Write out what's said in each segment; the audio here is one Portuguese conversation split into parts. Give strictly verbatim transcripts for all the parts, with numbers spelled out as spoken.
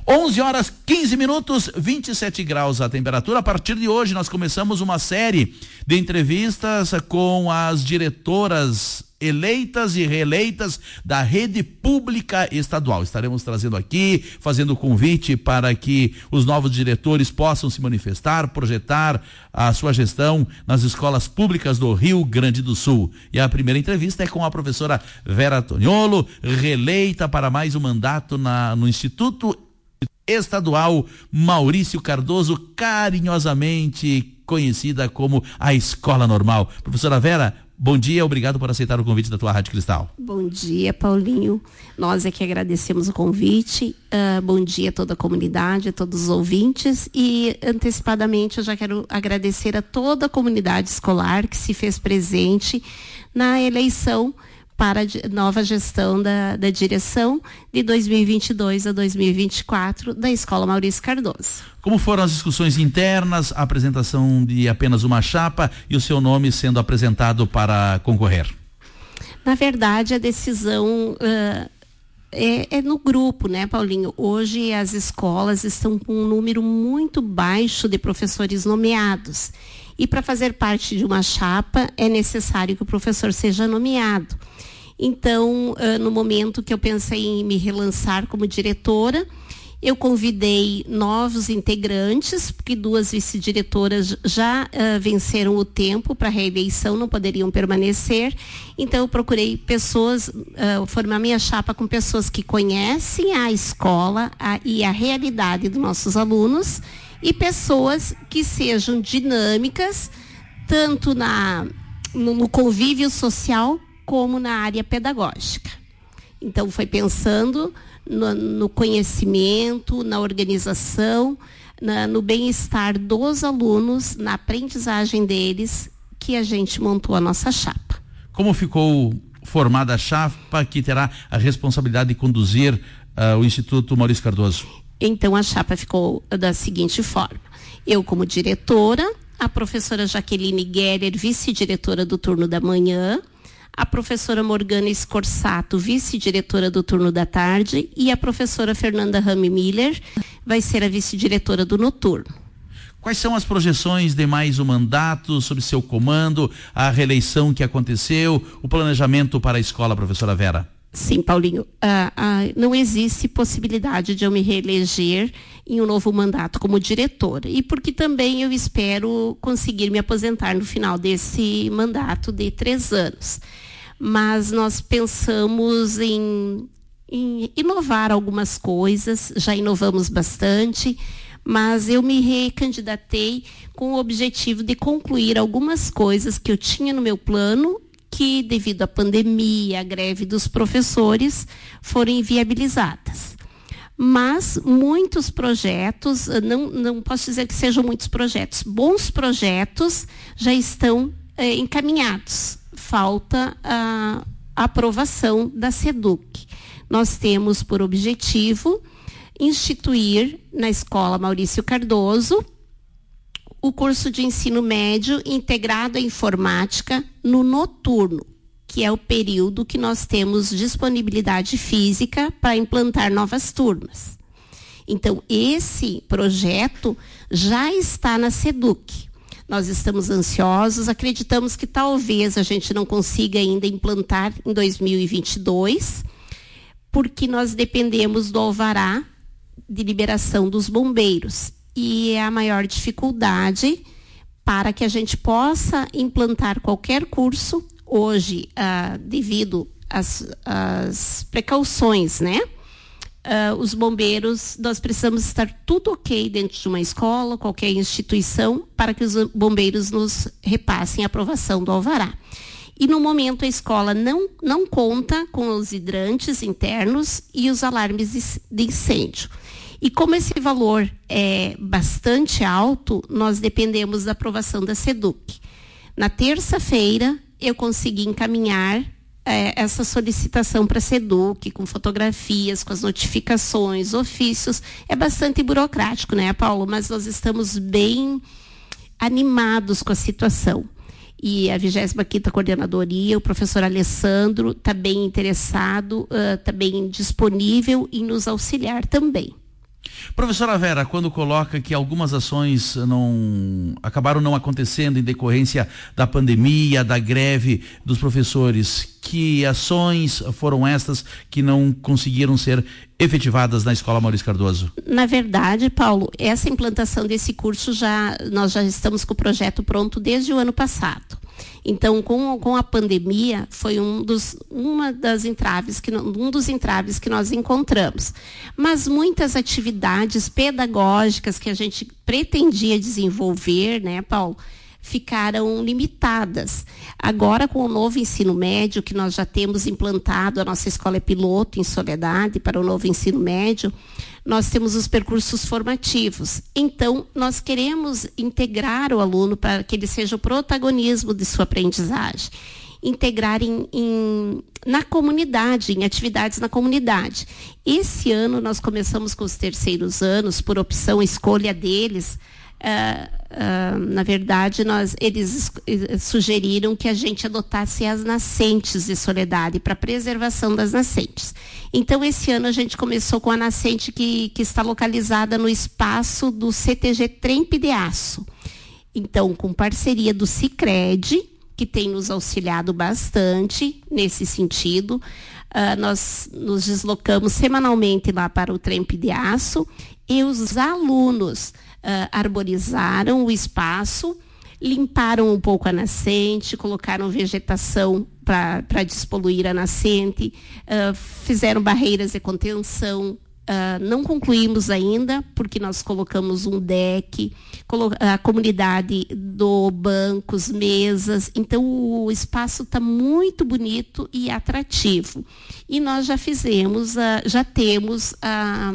onze horas quinze minutos, vinte e sete graus a temperatura. A partir de hoje nós começamos uma série de entrevistas com as diretoras eleitas e reeleitas da rede pública estadual. Estaremos trazendo aqui, fazendo o convite para que os novos diretores possam se manifestar, projetar a sua gestão nas escolas públicas do Rio Grande do Sul. E a primeira entrevista é com a professora Vera Toniolo, reeleita para mais um mandato na, no Instituto Estadual Maurício Cardoso, carinhosamente conhecida como a Escola Normal. Professora Vera, bom dia, obrigado por aceitar o convite da tua Rádio Cristal. Bom dia, Paulinho. Nós é que agradecemos o convite. Uh, bom dia a toda a comunidade, a todos os ouvintes. E, antecipadamente, eu já quero agradecer a toda a comunidade escolar que se fez presente na eleição para a nova gestão da, da direção de dois mil e vinte e dois a dois mil e vinte e quatro da Escola Maurício Cardoso. Como foram as discussões internas, a apresentação de apenas uma chapa e o seu nome sendo apresentado para concorrer? Na verdade, a decisão uh, é, é no grupo, né, Paulinho? Hoje as escolas estão com um número muito baixo de professores nomeados. E para fazer parte de uma chapa é necessário que o professor seja nomeado. Então, uh, no momento que eu pensei em me relançar como diretora, eu convidei novos integrantes, porque duas vice-diretoras já uh, venceram o tempo para a reeleição, não poderiam permanecer. Então, eu procurei pessoas, uh, formar minha chapa com pessoas que conhecem a escola a, e a realidade dos nossos alunos, e pessoas que sejam dinâmicas, tanto na, no, no convívio social, como na área pedagógica. Então, foi pensando no, no conhecimento, na organização, na, no bem-estar dos alunos, na aprendizagem deles, que a gente montou a nossa chapa. Como ficou formada a chapa que terá a responsabilidade de conduzir uh, o Instituto Maurício Cardoso? Então, a chapa ficou da seguinte forma: eu como diretora, a professora Jaqueline Geller, vice-diretora do turno da manhã, a professora Morgana Scorsato, vice-diretora do turno da tarde, e a professora Fernanda Rami Miller vai ser a vice-diretora do noturno. Quais são as projeções de mais um mandato sob seu comando, a reeleição que aconteceu, o planejamento para a escola, professora Vera? Sim, Paulinho, uh, uh, não existe possibilidade de eu me reeleger em um novo mandato como diretora, e porque também eu espero conseguir me aposentar no final desse mandato de três anos. Mas nós pensamos em, em inovar algumas coisas, já inovamos bastante, mas eu me recandidatei com o objetivo de concluir algumas coisas que eu tinha no meu plano, que devido à pandemia, à greve dos professores, foram inviabilizadas. Mas muitos projetos, não, não posso dizer que sejam muitos projetos, bons projetos já estão eh, encaminhados. Falta a, a aprovação da SEDUC. Nós temos por objetivo instituir na Escola Maurício Cardoso o curso de ensino médio integrado à informática no noturno, que é o período que nós temos disponibilidade física para implantar novas turmas. Então, esse projeto já está na SEDUC. Nós estamos ansiosos, acreditamos que talvez a gente não consiga ainda implantar em dois mil e vinte e dois, porque nós dependemos do alvará de liberação dos bombeiros. E é a maior dificuldade para que a gente possa implantar qualquer curso hoje, ah, devido às, às precauções, né? Uh, os bombeiros, nós precisamos estar tudo ok dentro de uma escola, qualquer instituição, para que os bombeiros nos repassem a aprovação do alvará. E no momento a escola não, não conta com os hidrantes internos e os alarmes de, de incêndio. E como esse valor é bastante alto, nós dependemos da aprovação da SEDUC. Na terça-feira, eu consegui encaminhar É, essa solicitação para a SEDUC, com fotografias, com as notificações, ofícios. É bastante burocrático, né, Paulo? Mas nós estamos bem animados com a situação. E a vigésima quinta Coordenadoria, o professor Alessandro, está bem interessado, está uh, bem disponível em nos auxiliar também. Professora Vera, quando coloca que algumas ações não acabaram não acontecendo em decorrência da pandemia, da greve dos professores, que ações foram estas que não conseguiram ser efetivadas na Escola Maurício Cardoso? Na verdade, Paulo, essa implantação desse curso já nós já estamos com o projeto pronto desde o ano passado. Então, com, com a pandemia, foi um dos, uma das entraves que, um dos entraves que nós encontramos. Mas muitas atividades pedagógicas que a gente pretendia desenvolver, né, Paulo, ficaram limitadas. Agora, com o novo ensino médio, que nós já temos implantado, a nossa escola é piloto em Soledade para o novo ensino médio, nós temos os percursos formativos. Então, nós queremos integrar o aluno para que ele seja o protagonismo de sua aprendizagem. Integrar em, em, na comunidade, em atividades na comunidade. Esse ano, nós começamos com os terceiros anos, por opção, escolha deles. Uh, uh, na verdade, nós, eles uh, sugeriram que a gente adotasse as nascentes de Soledade para preservação das nascentes. Então, esse ano a gente começou com a nascente que, que está localizada no espaço do C T G Trempe de Aço. Então, com parceria do Sicredi, que tem nos auxiliado bastante nesse sentido, uh, nós nos deslocamos semanalmente lá para o Trempe de Aço e os alunos Uh, arborizaram o espaço, limparam um pouco a nascente, colocaram vegetação para despoluir a nascente, uh, fizeram barreiras de contenção. Uh, não concluímos ainda, porque nós colocamos um deck, colo- a comunidade do bancos, mesas, então o espaço está muito bonito e atrativo. E nós já fizemos, uh, já temos a...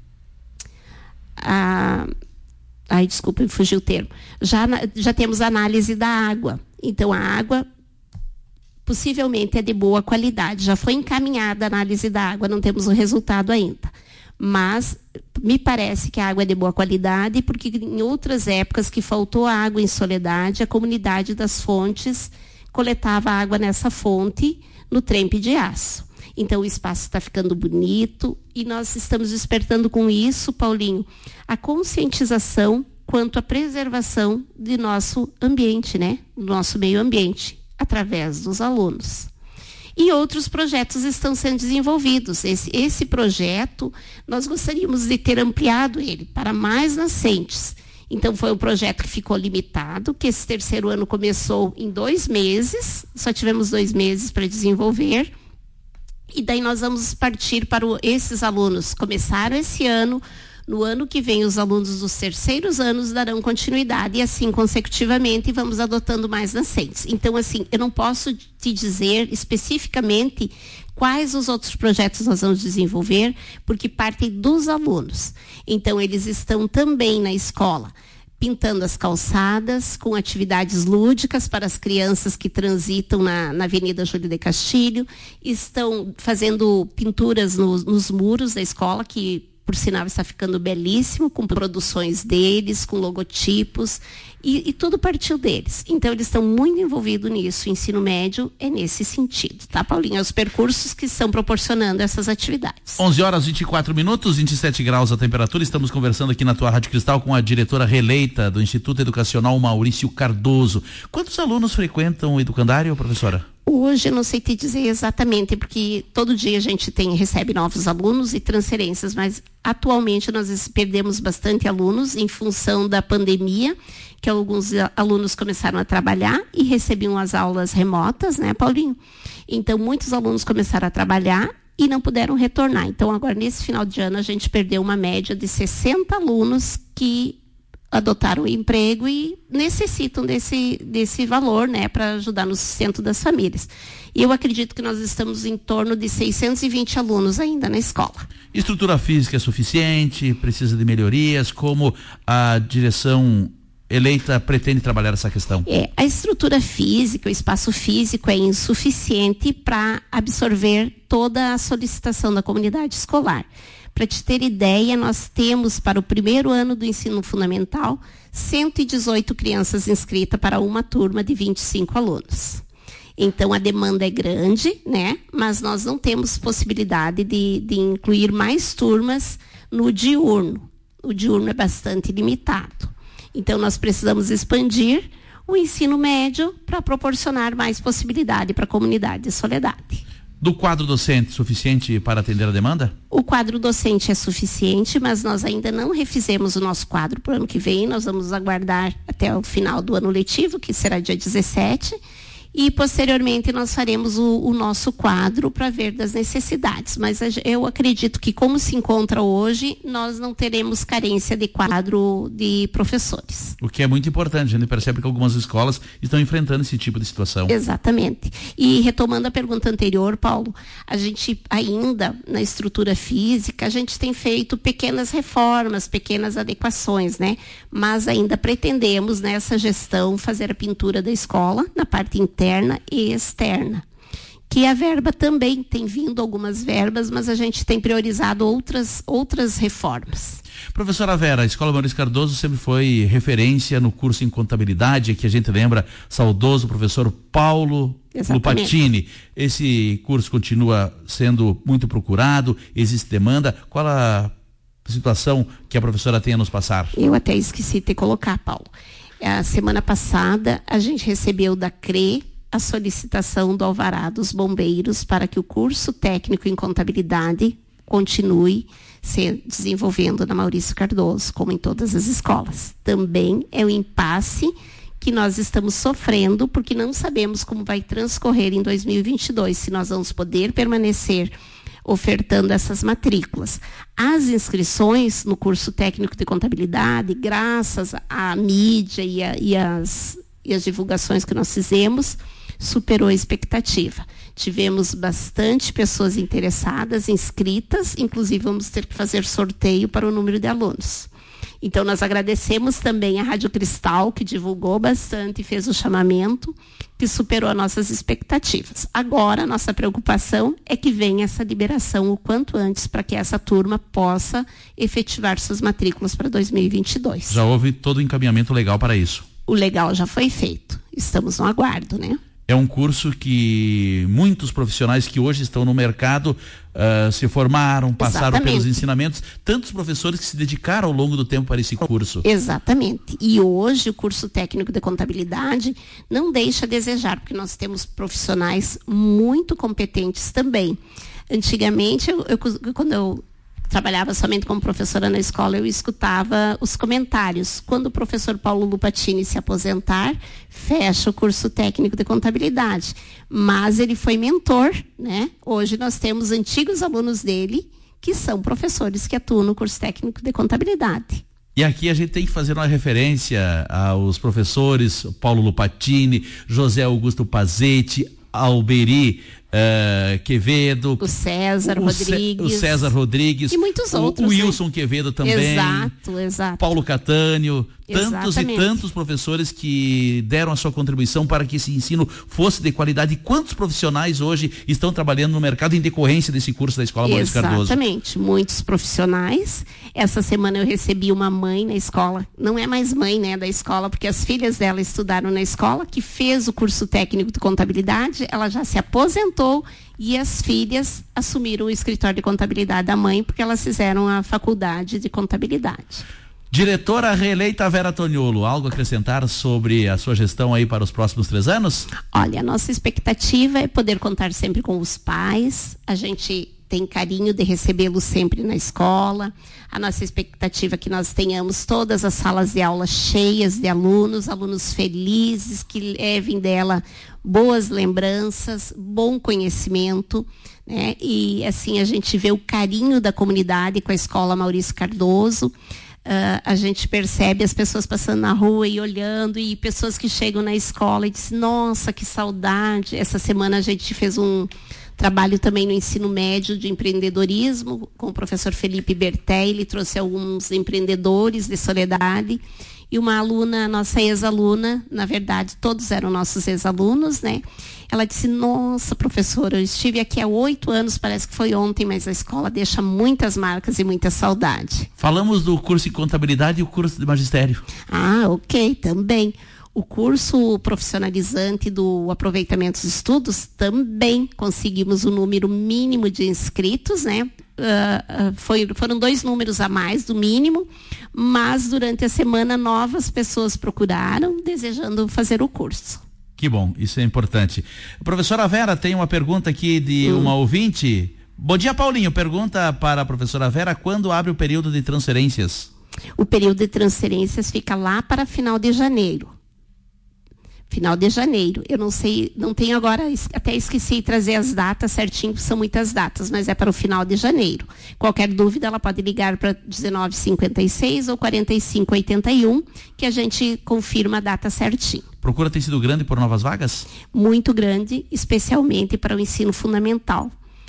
a Ai, desculpa, me fugiu o termo. Já, já temos análise da água. Então, a água possivelmente é de boa qualidade. Já foi encaminhada a análise da água, não temos o resultado ainda. Mas me parece que a água é de boa qualidade, porque em outras épocas que faltou água em Soledade, a comunidade das fontes coletava água nessa fonte, no Trempe de Aço. Então, o espaço está ficando bonito e nós estamos despertando com isso, Paulinho, a conscientização quanto à preservação de nosso ambiente, né? Do nosso meio ambiente, através dos alunos. E outros projetos estão sendo desenvolvidos. Esse, esse projeto, nós gostaríamos de ter ampliado ele para mais nascentes. Então, foi um projeto que ficou limitado, que esse terceiro ano começou em dois meses, só tivemos dois meses para desenvolver. E daí nós vamos partir para o, esses alunos. Começaram esse ano, no ano que vem os alunos dos terceiros anos darão continuidade e assim consecutivamente vamos adotando mais nascentes. Então, assim, eu não posso te dizer especificamente quais os outros projetos nós vamos desenvolver, porque partem dos alunos. Então, eles estão também na escola, pintando as calçadas, com atividades lúdicas para as crianças que transitam na, na Avenida Júlio de Castilho, estão fazendo pinturas no, nos muros da escola, que por sinal está ficando belíssimo, com produções deles, com logotipos, e, e tudo partiu deles. Então, eles estão muito envolvidos nisso. O ensino médio é nesse sentido, tá, Paulinho? É os percursos que estão proporcionando essas atividades. onze horas e vinte e quatro minutos, vinte e sete graus a temperatura. Estamos conversando aqui na tua Rádio Cristal com a diretora reeleita do Instituto Educacional Maurício Cardoso. Quantos alunos frequentam o educandário, professora? Hoje eu não sei te dizer exatamente, porque todo dia a gente tem, recebe novos alunos e transferências, mas atualmente nós perdemos bastante alunos em função da pandemia, que alguns alunos começaram a trabalhar e recebiam as aulas remotas, né, Paulinho? Então, muitos alunos começaram a trabalhar e não puderam retornar. Então, agora, nesse final de ano, a gente perdeu uma média de sessenta alunos que adotaram o emprego e necessitam desse, desse valor, né, para ajudar no sustento das famílias. E eu acredito que nós estamos em torno de seiscentos e vinte alunos ainda na escola. Estrutura física é suficiente? Precisa de melhorias? Como a direção eleita pretende trabalhar essa questão? É, a estrutura física, o espaço físico é insuficiente para absorver toda a solicitação da comunidade escolar. Para te ter ideia, nós temos para o primeiro ano do ensino fundamental cento e dezoito crianças inscritas para uma turma de vinte e cinco alunos. Então a demanda é grande, né? Mas nós não temos possibilidade de, de incluir mais turmas no diurno. O diurno é bastante limitado. Então nós precisamos expandir o ensino médio para proporcionar mais possibilidade para a comunidade de Soledade. Do quadro docente suficiente para atender a demanda? O quadro docente é suficiente, mas nós ainda não refizemos o nosso quadro para o ano que vem. Nós vamos aguardar até o final do ano letivo, que será dia dezessete. E, posteriormente, nós faremos o, o nosso quadro para ver das necessidades. Mas eu acredito que, como se encontra hoje, nós não teremos carência de quadro de professores. O que é muito importante. A gente percebe que algumas escolas estão enfrentando esse tipo de situação. Exatamente. E, retomando a pergunta anterior, Paulo, a gente ainda, na estrutura física, a gente tem feito pequenas reformas, pequenas adequações, né? Mas ainda pretendemos, nessa gestão, fazer a pintura da escola, na parte interna e externa, que a verba também tem vindo algumas verbas, mas a gente tem priorizado outras, outras reformas. Professora Vera, a Escola Maurício Cardoso sempre foi referência no curso em contabilidade, que a gente lembra, saudoso professor Paulo Lupatini. Esse curso continua sendo muito procurado, existe demanda. Qual a situação que a professora tem a nos passar? Eu até esqueci de colocar, Paulo. A semana passada a gente recebeu da C R E a solicitação do alvará dos bombeiros para que o curso técnico em contabilidade continue se desenvolvendo na Maurício Cardoso, como em todas as escolas. Também é um impasse que nós estamos sofrendo, porque não sabemos como vai transcorrer em dois mil e vinte e dois, se nós vamos poder permanecer ofertando essas matrículas. As inscrições no curso técnico de contabilidade, graças à mídia e, a, e, as, e as divulgações que nós fizemos, superou a expectativa. Tivemos bastante pessoas interessadas, inscritas, inclusive vamos ter que fazer sorteio para o número de alunos. Então, nós agradecemos também a Rádio Cristal, que divulgou bastante e fez o chamamento, que superou as nossas expectativas. Agora, a nossa preocupação é que venha essa liberação o quanto antes, para que essa turma possa efetivar suas matrículas para dois mil e vinte e dois. Já houve todo o encaminhamento legal para isso? O legal já foi feito. Estamos no aguardo, né? É um curso que muitos profissionais que hoje estão no mercado uh, se formaram, passaram Exatamente. pelos ensinamentos, tantos professores que se dedicaram ao longo do tempo para esse curso. Exatamente. E hoje o curso técnico de contabilidade não deixa a desejar, porque nós temos profissionais muito competentes também. Antigamente, eu, eu, quando eu trabalhava somente como professora na escola, eu escutava os comentários. Quando o professor Paulo Lupatini se aposentar, fecha o curso técnico de contabilidade. Mas ele foi mentor, né? Hoje nós temos antigos alunos dele que são professores que atuam no curso técnico de contabilidade. E aqui a gente tem que fazer uma referência aos professores Paulo Lupatini, José Augusto Pazetti, Alberi uh, Quevedo, o César o Rodrigues, o César Rodrigues e muitos outros, o Wilson, né? Quevedo também, exato, exato. Paulo Catânio, tantos Exatamente. e tantos professores que deram a sua contribuição para que esse ensino fosse de qualidade. E quantos profissionais hoje estão trabalhando no mercado em decorrência desse curso da Escola Maurício Cardoso? Exatamente, muitos profissionais. Essa semana eu recebi uma mãe na escola, não é mais mãe, né, da escola, porque as filhas dela estudaram na escola, que fez o curso técnico de contabilidade, ela já se aposentou e as filhas assumiram o escritório de contabilidade da mãe, porque elas fizeram a faculdade de contabilidade. Diretora reeleita Vera Toniolo, algo a acrescentar sobre a sua gestão aí para os próximos três anos? Olha, a nossa expectativa é poder contar sempre com os pais, a gente tem carinho de recebê-los sempre na escola, a nossa expectativa é que nós tenhamos todas as salas de aula cheias de alunos, alunos felizes, que levem dela boas lembranças, bom conhecimento, né? E assim a gente vê o carinho da comunidade com a Escola Maurício Cardoso. Uh, a gente percebe as pessoas passando na rua e olhando, e pessoas que chegam na escola e dizem, nossa, que saudade. Essa semana a gente fez um trabalho também no ensino médio de empreendedorismo com o professor Felipe Berté. Ele trouxe alguns empreendedores de Soledade e uma aluna, nossa ex-aluna, na verdade todos eram nossos ex-alunos, né? Ela disse, nossa, professora, eu estive aqui há oito anos, parece que foi ontem, mas a escola deixa muitas marcas e muita saudade. Falamos do curso de contabilidade e o curso de magistério. Ah, ok, também. O curso profissionalizante do aproveitamento dos estudos também conseguimos o número mínimo de inscritos, né? Uh, uh, foi, foram dois números a mais do mínimo, mas durante a semana novas pessoas procuraram desejando fazer o curso. Que bom, isso é importante. Professora Vera, tem uma pergunta aqui de hum. uma ouvinte. Bom dia, Paulinho. Pergunta para a professora Vera, quando abre o período de transferências? O período de transferências fica lá para final de janeiro. Final de janeiro. Eu não sei, não tenho agora, até esqueci de trazer as datas certinho, são muitas datas, mas é para o final de janeiro. Qualquer dúvida, ela pode ligar para dezenove cinquenta e seis ou quarenta e cinco oitenta e um, que a gente confirma a data certinho. Procura tem sido grande por novas vagas? Muito grande, especialmente para o ensino fundamental,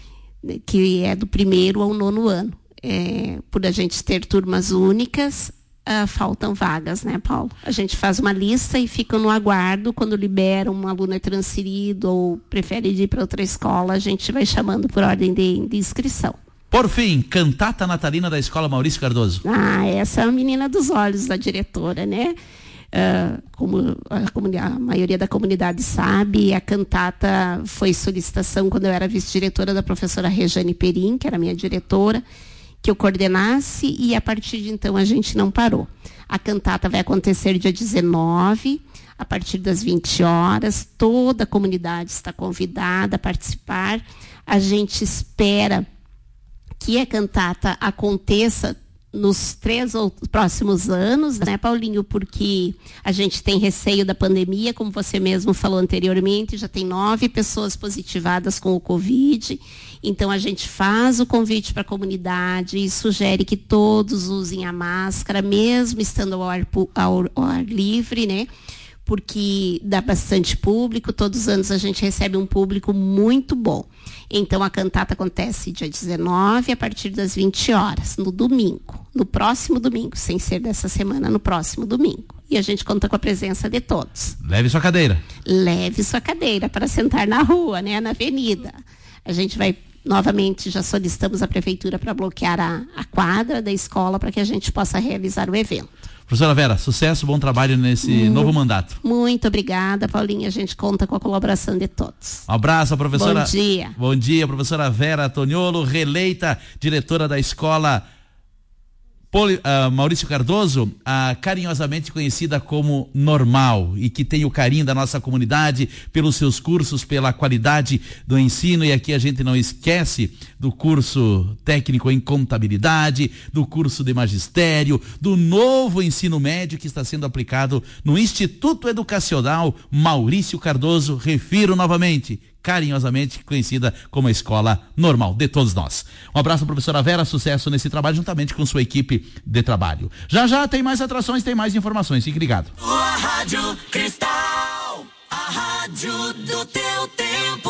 que é do primeiro ao nono ano. É, por a gente ter turmas únicas, Uh, faltam vagas, né, Paulo? A gente faz uma lista e fica no aguardo. Quando libera, um aluno é transferido ou prefere ir para outra escola, a gente vai chamando por ordem de, de inscrição. Por fim, cantata natalina da Escola Maurício Cardoso. Ah, essa é a menina dos olhos da diretora, né? Uh, como a, a maioria da comunidade sabe, a cantata foi solicitação quando eu era vice-diretora da professora Rejane Perim, que era minha diretora, que eu coordenasse, e a partir de então a gente não parou. A cantata vai acontecer dia dezenove, a partir das vinte horas, toda a comunidade está convidada a participar. A gente espera que a cantata aconteça nos três ou próximos anos, né, Paulinho? Porque a gente tem receio da pandemia, como você mesmo falou anteriormente, já tem nove pessoas positivadas com o Covid. Então, a gente faz o convite para a comunidade e sugere que todos usem a máscara, mesmo estando ao ar, ao, ao ar livre, né? Porque dá bastante público, todos os anos a gente recebe um público muito bom. Então, a cantata acontece dia dezenove, a partir das vinte horas, no domingo, no próximo domingo, sem ser dessa semana, no próximo domingo. E a gente conta com a presença de todos. Leve sua cadeira. Leve sua cadeira para sentar na rua, né, na avenida. A gente vai, novamente, já solicitamos a prefeitura para bloquear a, a quadra da escola para que a gente possa realizar o evento. Professora Vera, sucesso, bom trabalho nesse muito, novo mandato. Muito obrigada, Paulinha. A gente conta com a colaboração de todos. Um abraço, professora. Bom dia. Bom dia, professora Vera Toniolo, reeleita diretora da escola Poli, uh, Maurício Cardoso, uh, carinhosamente conhecida como Normal, e que tem o carinho da nossa comunidade pelos seus cursos, pela qualidade do ensino. E aqui a gente não esquece do curso técnico em contabilidade, do curso de magistério, do novo ensino médio que está sendo aplicado no Instituto Educacional Maurício Cardoso. Refiro novamente, carinhosamente conhecida como a Escola Normal de todos nós. Um abraço, professora Vera, sucesso nesse trabalho juntamente com sua equipe de trabalho. Já já tem mais atrações, tem mais informações, fique ligado. A Rádio Cristal, a rádio do teu tempo.